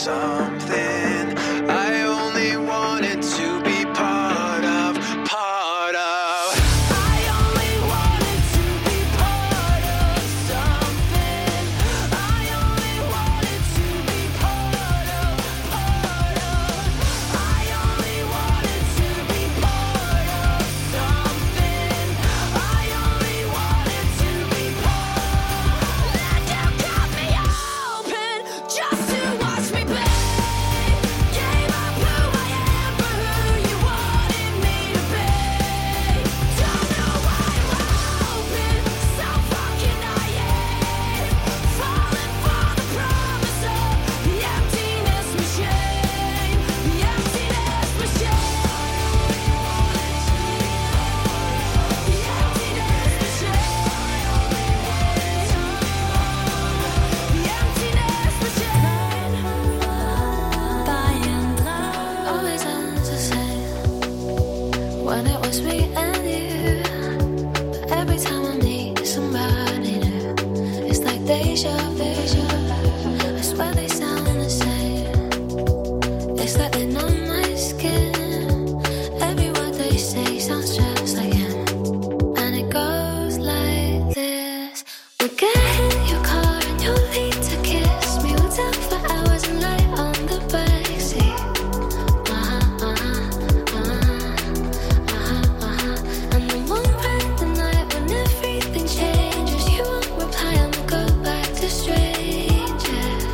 [SPEAKER 12] something I only wanted to be part of, part of. I only wanted to be part of something. I only wanted to be part of, part of. I only wanted to be part of something. I only wanted to be part. Let you cut me open just to watch me play. Gave up who I am for who you wanted me to be. Don't know why I'm open, so fucking naive. Falling for the promise of the emptiness machine, the emptiness machine. The emptiness machine. The emptiness machine. Bayern 3 always ends the same. When it was me and you, but every time I meet somebody new, it's like deja vu. I swear they sound the same. It's like they know my skin. Every word they say sounds just like him. And it goes like this. We'll get in your car and you'll need to kiss me. We'll talk for hours and lie on the backseat. And then one bright the night when everything changes, you won't reply and we'll go back to strangers.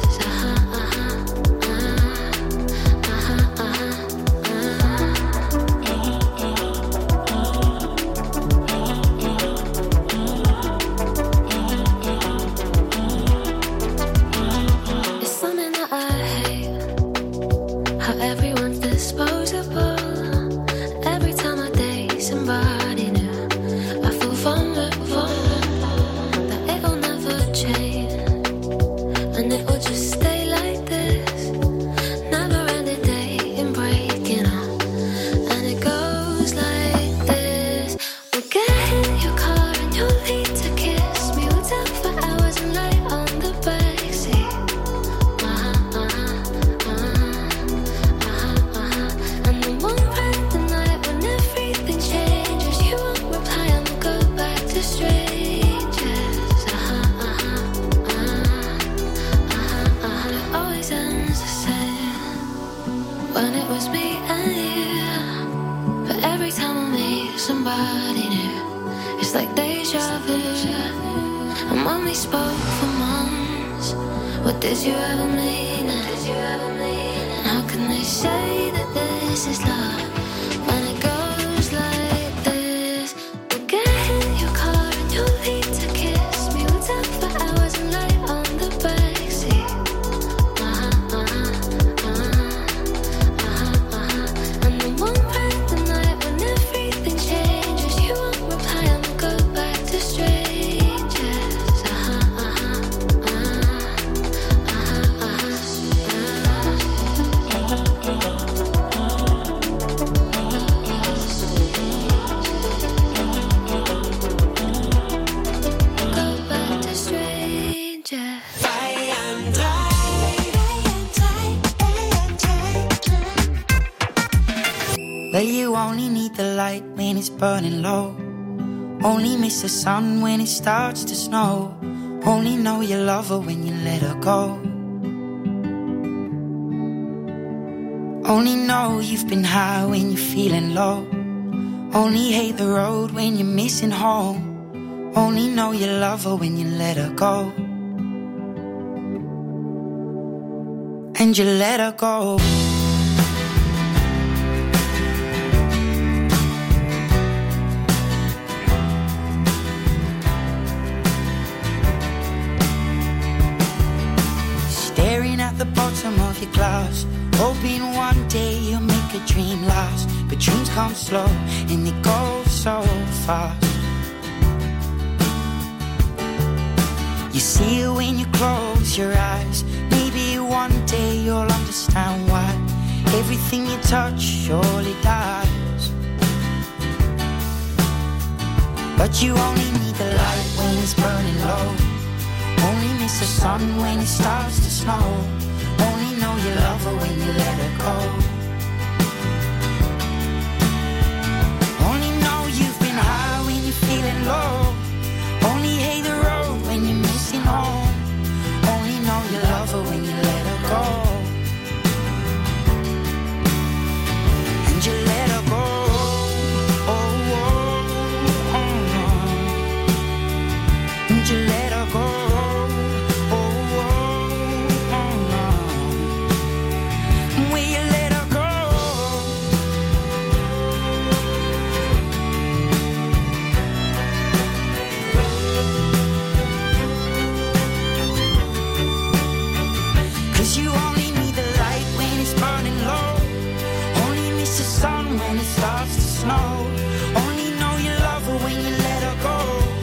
[SPEAKER 12] It's something that I hate, how everyone's disposable. Every time I date somebody new, I feel vulnerable, that it'll never change, and it will just stay like this. Never ending dating, breaking up, and it goes like this. We'll get in your car and you'll need to kiss me. We'll talk for hours and lie on the backseat. And then one bright the night when everything changes, you won't reply and we'll go back to strangers. It always ends the same. When it was me and you, but every time I meet somebody new, it's like deja vu. And when we spoke for months, what did you ever mean? And how can they say that this is love when it goes like this? We'll get in your car and you'll need to kiss me. We'll talk for hours and lie on the backseat. And then one bright the night when everything changes, you won't reply and we'll go back to strangers. Go back to strangers.
[SPEAKER 11] Well, you only need the light when it's burning low. Only miss the sun when it starts to snow. Only know you love her when you let her go. Only know you've been high when you're feeling low. Only hate the road when you're missing home. Only know you love her when you let her go. And you let her go. Staring at the bottom of your glass, hoping one day you'll make a dream last. But dreams come slow and they go so fast. You see it when you close your eyes. Maybe one day you'll understand why everything you touch surely dies. But you only need the light when it's burning low. Only miss the sun when it starts to snow. Only know you love her when you let her go. Only know you've been high when you're feeling low. Only hate the road when you're missing home. Only know you love her when you let her go. And you let her go. Oh, oh, oh, no. And you let her go. Oh, oh, oh, no. Will you let her go? Cause you only need the light when it's burning low. Only miss the sun when it starts to snow. Only know you love her when you let her go.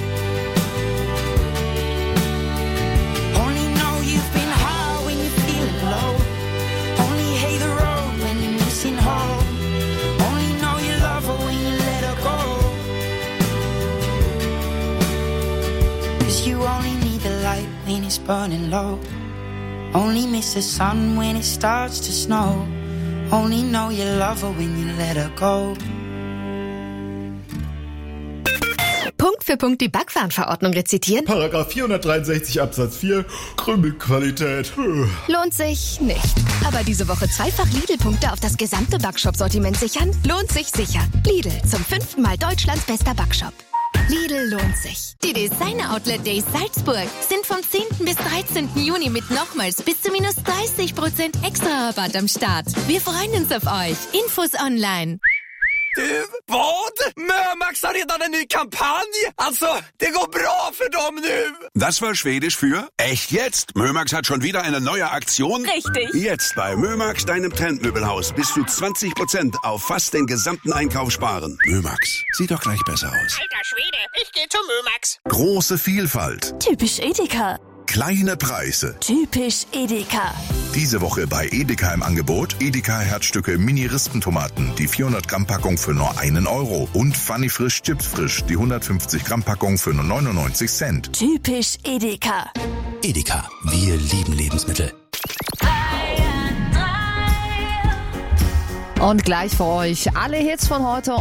[SPEAKER 11] Only know you've been high when you're feeling low. Only hate the road when you're missing home. Only know you love her when you let her go. Cause you only need the light when it's burning low. Only miss the sun when it starts to snow. Only know you love her when you let her go.
[SPEAKER 18] Punkt für Punkt die Backwarenverordnung rezitieren?
[SPEAKER 14] Paragraph 463 Absatz 4, Krümelqualität.
[SPEAKER 18] Lohnt sich nicht. Aber diese Woche zweifach Lidl-Punkte auf das gesamte Backshop-Sortiment sichern? Lohnt sich sicher. Lidl, zum 5. Mal Deutschlands bester Backshop. Lidl lohnt sich. Die Designer Outlet Days Salzburg sind vom 10. bis 13. Juni mit nochmals bis zu minus 30% extra Rabatt am Start. Wir freuen uns auf euch. Infos online.
[SPEAKER 15] Du, vad? Mömax har redan en ny kampanj. Alltså, det går bra för dem nu.
[SPEAKER 16] Das war Schwedisch für echt jetzt. Mömax hat schon wieder eine neue Aktion.
[SPEAKER 18] Richtig.
[SPEAKER 16] Jetzt bei Mömax, deinem Trendmöbelhaus, bis zu 20% auf fast den gesamten Einkauf sparen. Mömax, sieht doch gleich besser aus.
[SPEAKER 24] Alter Schwede, ich geh zu Mömax.
[SPEAKER 16] Große Vielfalt.
[SPEAKER 18] Typisch Edeka.
[SPEAKER 16] Kleine Preise.
[SPEAKER 18] Typisch Edeka.
[SPEAKER 25] Diese Woche bei Edeka im Angebot Edeka Herzstücke Mini-Rispentomaten, die 400 Gramm Packung für nur 1 Euro und Funny Frisch Chips Frisch, die 150 Gramm Packung für nur 99 Cent.
[SPEAKER 18] Typisch Edeka.
[SPEAKER 1] Edeka, wir lieben Lebensmittel.
[SPEAKER 6] Und gleich für euch alle Hits von heute